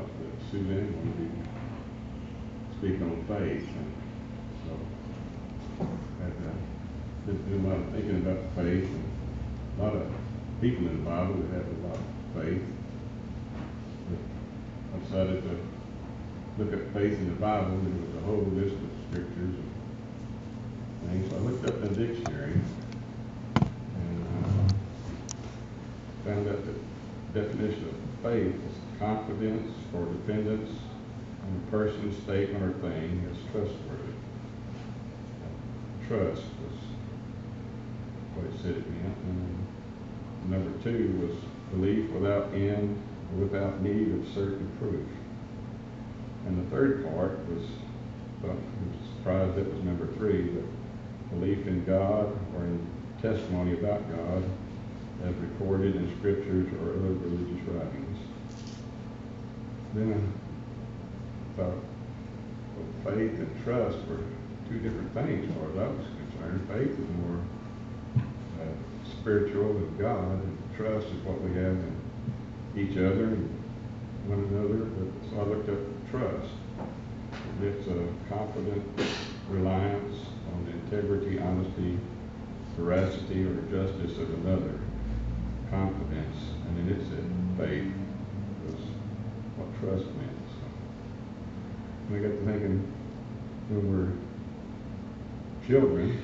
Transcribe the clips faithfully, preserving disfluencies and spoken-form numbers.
about that Suzanne wanted to speak on faith. And so I've uh, been doing a lot of thinking about faith, and a lot of people in the Bible that have a lot of faith. But I decided to look at faith in the Bible, and there was a whole list of scriptures and things. So I looked up in the dictionary and uh, found out that the definition of faith is confidence or dependence on a person, statement, or thing as trustworthy. Trust was what it said it meant. And number two was belief without end or without need of certain proof. And the third part was, well, I was surprised that was number three, but belief in God or in testimony about God as recorded in scriptures or other religious writings. Then I thought, well, faith and trust were two different things as far as I was concerned. Faith is more uh, spiritual with God, and trust is what we have in each other and one another. But, so I looked up trust. It's a confident reliance on the integrity, honesty, veracity, or justice of another. Confidence, and then it said faith was what trust meant. So, and I got to thinking, when we're children,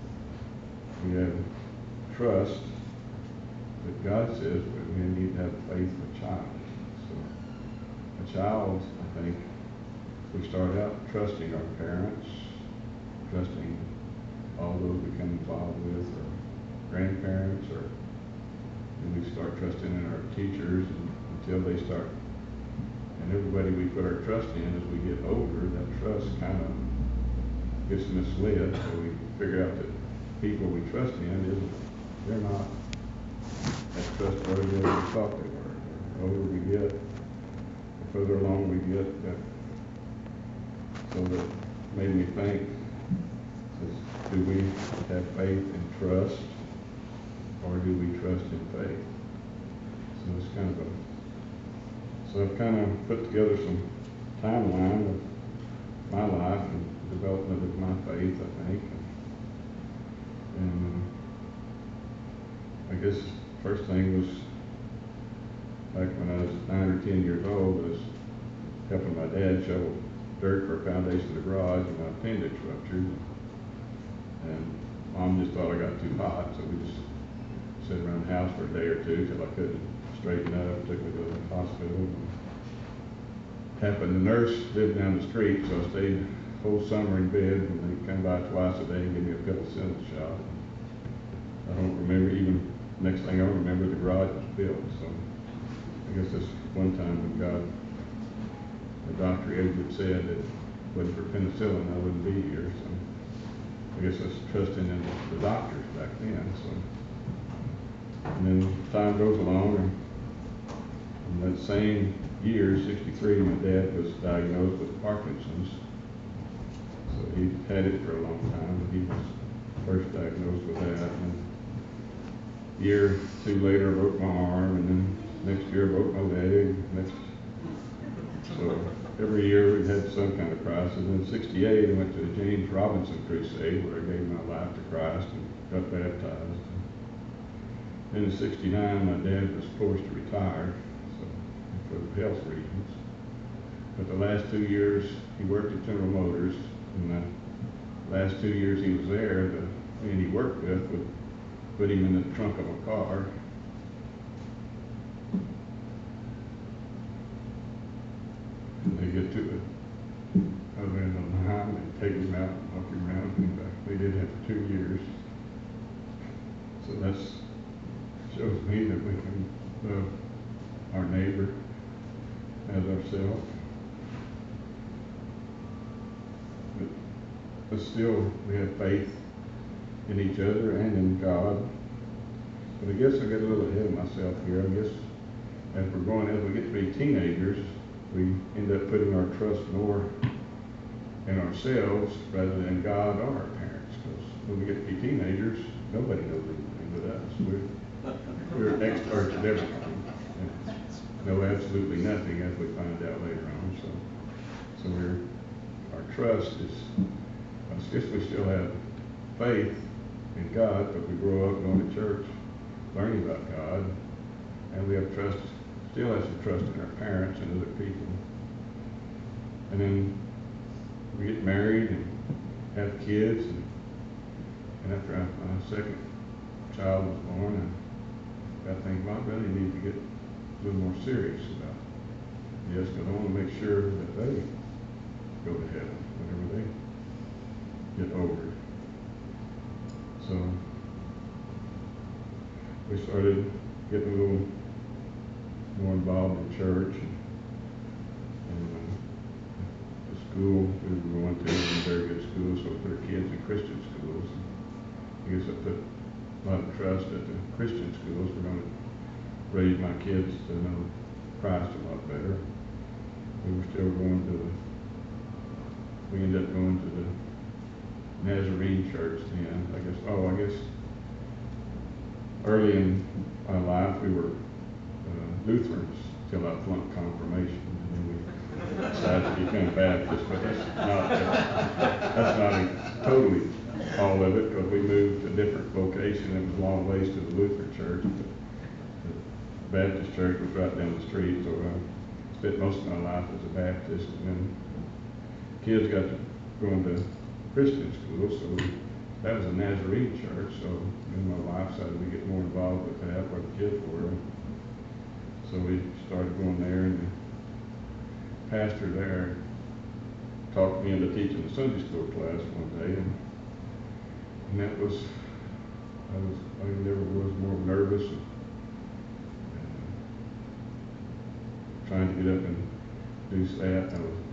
we have trust that God says, but we need to have faith in a child. So a child, I think, we start out trusting our parents, trusting all those we come involved with, or grandparents, or and we start trusting in our teachers and, until they start, and everybody we put our trust in as we get older, that trust kind of gets misled. So we figure out that people we trust in isn't, they're not as trustworthy as we thought they were. The older we get, the further along we get, that so that made me think, is, do we have faith and trust, or do we trust in faith? So it's kind of a, so I've kind of put together some timeline of my life and development of my faith, I think. And, and uh, I guess first thing was, back when I was nine or ten years old, I was helping my dad shovel dirt for a foundation of the garage, and my appendix ruptured. And Mom just thought I got too hot, so we just sat around the house for a day or two till I couldn't straighten up, took me to the hospital. And happened, the nurse lived down the street, so I stayed the whole summer in bed, and they come by twice a day and give me a penicillin shot. I don't remember even, next thing I remember, the garage was built. So I guess that's one time when God, the doctor Edward said that if it wasn't for penicillin, I wouldn't be here. So I guess I was trusting in the doctors back then. So, and then time goes along, and in that same year, sixty-three, my dad was diagnosed with Parkinson's. So he had it for a long time. He was first diagnosed with that. And a year or two later, I broke my arm, and then next year I broke my leg. Next, so every year we had some kind of crisis. And in sixty-eight, I went to the James Robinson Crusade, where I gave my life to Christ and got baptized. And in sixty-nine, my dad was forced to retire, so for health reasons. But the last two years, he worked at General Motors, and the last two years he was there, the man he worked with would put him in the trunk of a car. And they get to it, other end of the highway, and take him out and walk him around and come back. They did that for two years. So that's shows me that we can love our neighbor as ourselves. But, but still, we have faith in each other and in God. But I guess I get a little ahead of myself here. I guess as we're going, as we get to be teenagers, we end up putting our trust more in ourselves rather than God or our parents. Because when we get to be teenagers, nobody knows anything but us. We're, we're experts at everything. know absolutely nothing, as we find out later on. So, so we're, our trust is, it's just we still have faith in God, but we grow up going to church, learning about God, and we have trust, still have some trust in our parents and other people. And then we get married and have kids, and, and after I, my second child was born, I got thinking, well, I really need to get a little more serious about this, because I want to make sure that they go to heaven whenever they get older. So we started getting a little more involved in church, and, and uh, the school we were going to was a very good school, so we put our kids in Christian schools. And I guess I put a lot of trust at the Christian schools. We're going to raise my kids to know Christ a lot better. We were still going to the, we ended up going to the Nazarene church then. I guess, oh, I guess early in my life we were uh, Lutherans till I flunked confirmation, and then we decided to become Baptists. But that's not uh, that's not a, totally all of it, because we moved to a different location. It was a long ways to the Lutheran church. The Baptist church was right down the street, so I spent most of my life as a Baptist. And then kids got to going to Christian school, so we, that was a Nazarene church. So me and my wife decided to get more involved with that, where the kids were. So we started going there, and the pastor there talked me into teaching the Sunday school class one day, and, and that was, I was, I never was more nervous and, and trying to get up and do that. I was,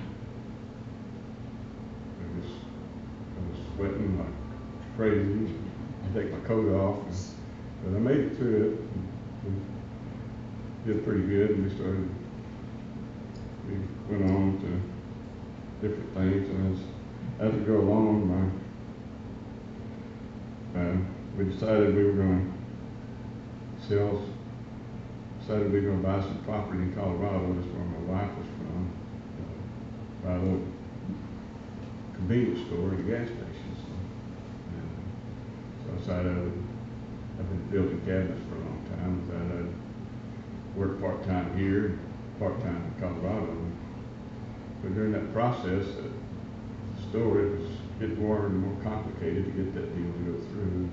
I was, I was sweating like crazy. I take my coat off, and, but I made it through it. And, did pretty good, and we started, we went on to different things, and as, as we go along, my, uh, we decided we were going to sell, decided we were going to buy some property in Colorado. That's where my wife was from, uh, buy a little convenience store and a gas station. So, and, so I decided I would, I've been building cabinets for a long time, so I'd work part-time here, part-time in Colorado. But during that process, uh, the store, it was getting more and more complicated to get that deal to go through.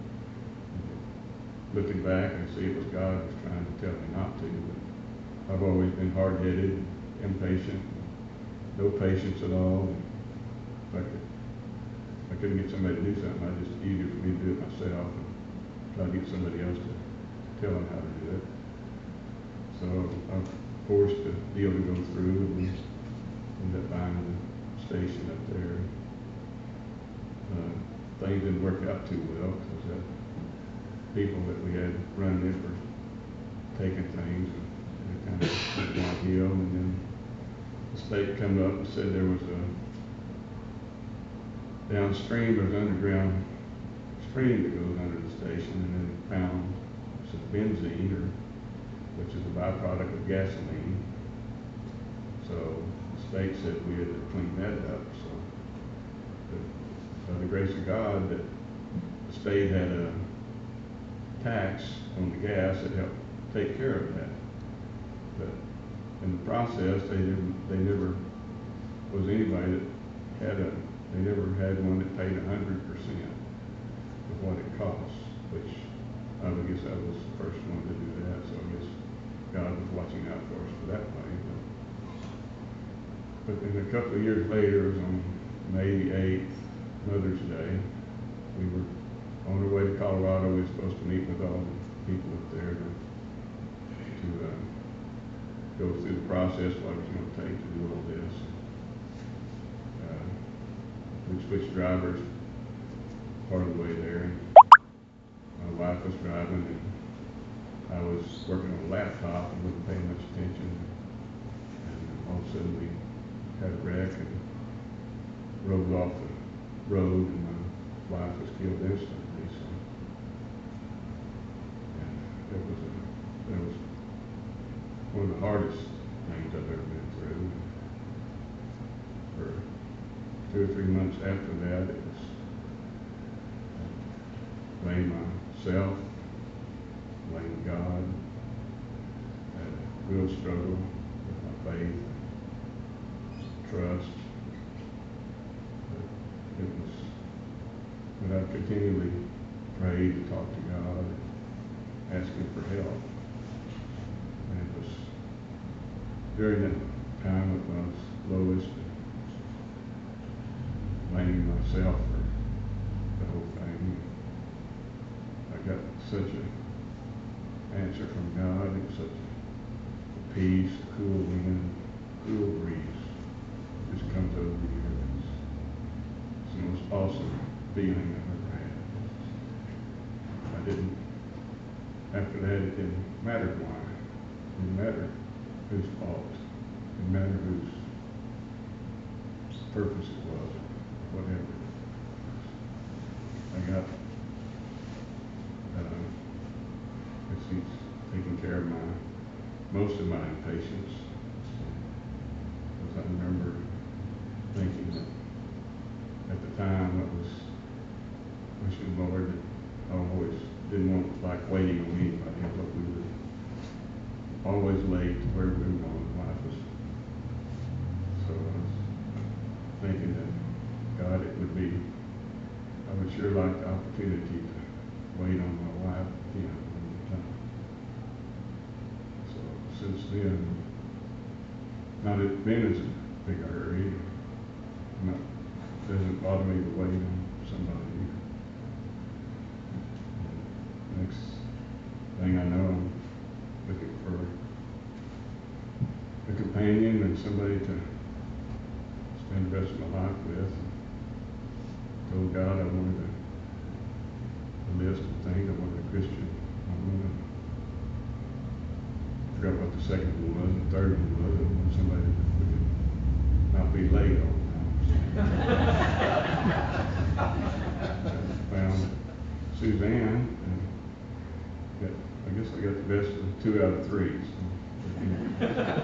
Looking back, I see it was God was trying to tell me not to, but I've always been hard-headed, impatient, no patience at all. If I could, if I couldn't get somebody to do something, it's just easier for me to do it myself and try to get somebody else to tell them how to do it. So I forced the deal to go through, and we ended up buying the station up there. Uh, things didn't work out too well, because the people that we had running it were taking things, and it kind of went downhill. And then the state come up and said there was a downstream, there's an underground stream that goes under the station, and then found some benzene, or which is a byproduct of gasoline. So the state said we had to clean that up. So, but by the grace of God, that the state had a tax on the gas that helped take care of that. But in the process, they didn't. They never was anybody that had a. They never had one that paid a hundred percent of what it costs, which I would guess I was the first one to do that. So I guess God was watching out for us for that way. But, but then a couple of years later, it was on May eighth, Mother's Day, we were on our way to Colorado. We were supposed to meet with all the people up there to, to uh, go through the process, what it was going to take to do all this. Uh, we switched drivers part of the way there. My wife was driving, and I was working on a laptop and wasn't paying much attention. And all of a sudden we had a wreck and rolled off the road, and my wife was killed instantly. So, and it was a, it was one of the hardest things I've ever been through. For two or three months after that, it was blame myself, blame God, had a real struggle with my faith, trust. But it was, but I continually prayed and talked to God, asking for help. And it was during that time of my lowest, blaming myself for the whole thing. I got such an answer from God, and such a peace, a cool wind, cool breeze just comes over you. It's, it's the most awesome feeling I've ever had. I didn't, after that, it didn't matter why. It didn't matter whose fault. It didn't matter whose purpose it was, or whatever. I got, uh, guess he's taking care of my, most of my impatience. Because I remember thinking that at the time I was wishing the Lord that I always didn't want like waiting on anybody. I thought we were always late to where we were going in life. Was, so I was thinking that God, it would be, I would sure like the opportunity to wait on my wife again one more time. So since then, not been as big a hurry. Not, doesn't bother me to wait on somebody. Next thing I know, I'm looking for a companion and somebody to spend the rest of my life with. I told God I wanted a, a list of things. I wanted a Christian. I wanted, I forgot what the second one was. The third one was I wanted somebody that would not be late all the time. I found Suzanne, and got, I guess I got the best of two out of three. So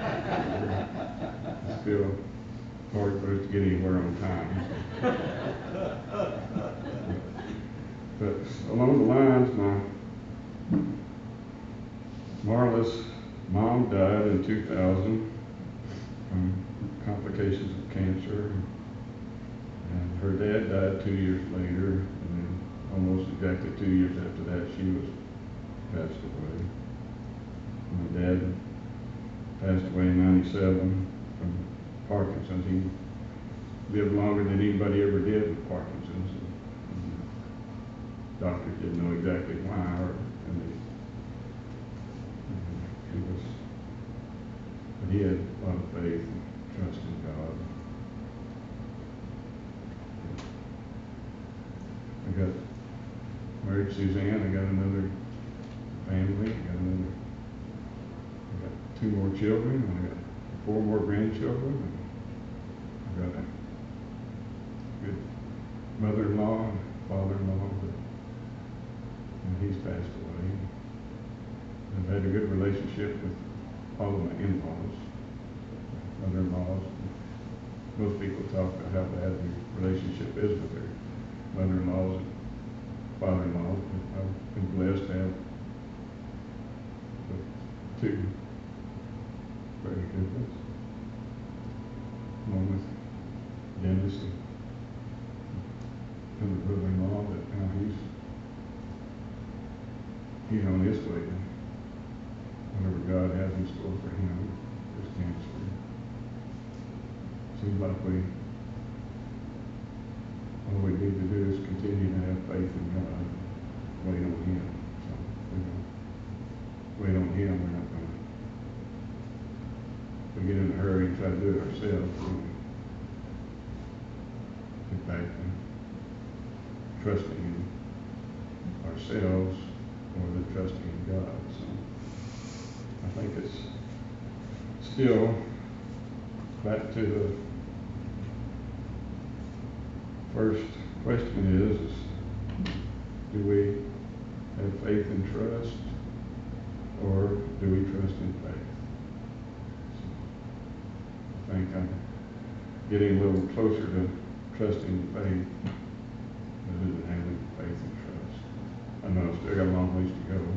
it's still hard for us to get anywhere on time. But along the lines, my Marla's mom died in two thousand from complications of cancer, and her dad died two years later, and then almost exactly two years after that, she was passed away. My dad passed away in ninety-seven from Parkinson's. He lived longer than anybody ever did with Parkinson's. And, and doctors didn't know exactly why, or, and they, and he was, but he had a lot of faith and trust in God. I got married Suzanne. I got another family. I got another. I got two more children. I got four more grandchildren. I got a good mother-in-law and father-in-law, and he's passed away. I've had a good relationship with all of my in-laws, mother-in-laws. Most people talk about how bad the relationship is with their mother-in-laws and father-in-laws, but I've been blessed to have two very good ones, along with Dennis and the brother-in-law that now he's he's on his way to whatever God has in store for him, his cancer. Seems like we all we need to do is continue to have faith in God, wait on Him. So we don't wait on Him. We're not going to. We get in a hurry and try to do it ourselves. We get back to trusting in ourselves more than trusting in God. So I think it's still back to the first question is, is do we have faith and trust, or do we trust in faith? think I'm getting a little closer to trusting faith rather than having faith and trust. I know I've still got a long ways to go.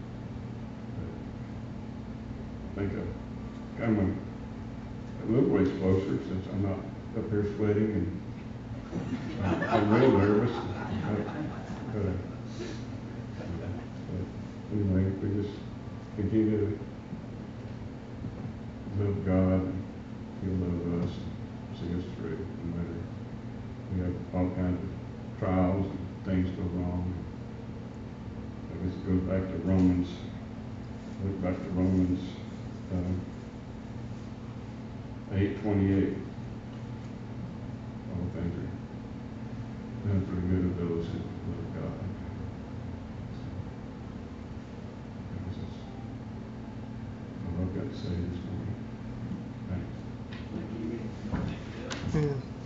But I think I've come a, a little ways closer since I'm not up here sweating and I'm, I'm real nervous. But, but, uh, but anyway, we just continue to love God and He'll love us and see us through. No matter we have all kinds of trials and things go wrong. I guess it goes back to Romans. Look back to Romans um, eight twenty-eight. All things are done for the good of those who love God. So, I guess that's all I've got to say this morning. Thanks. Yeah.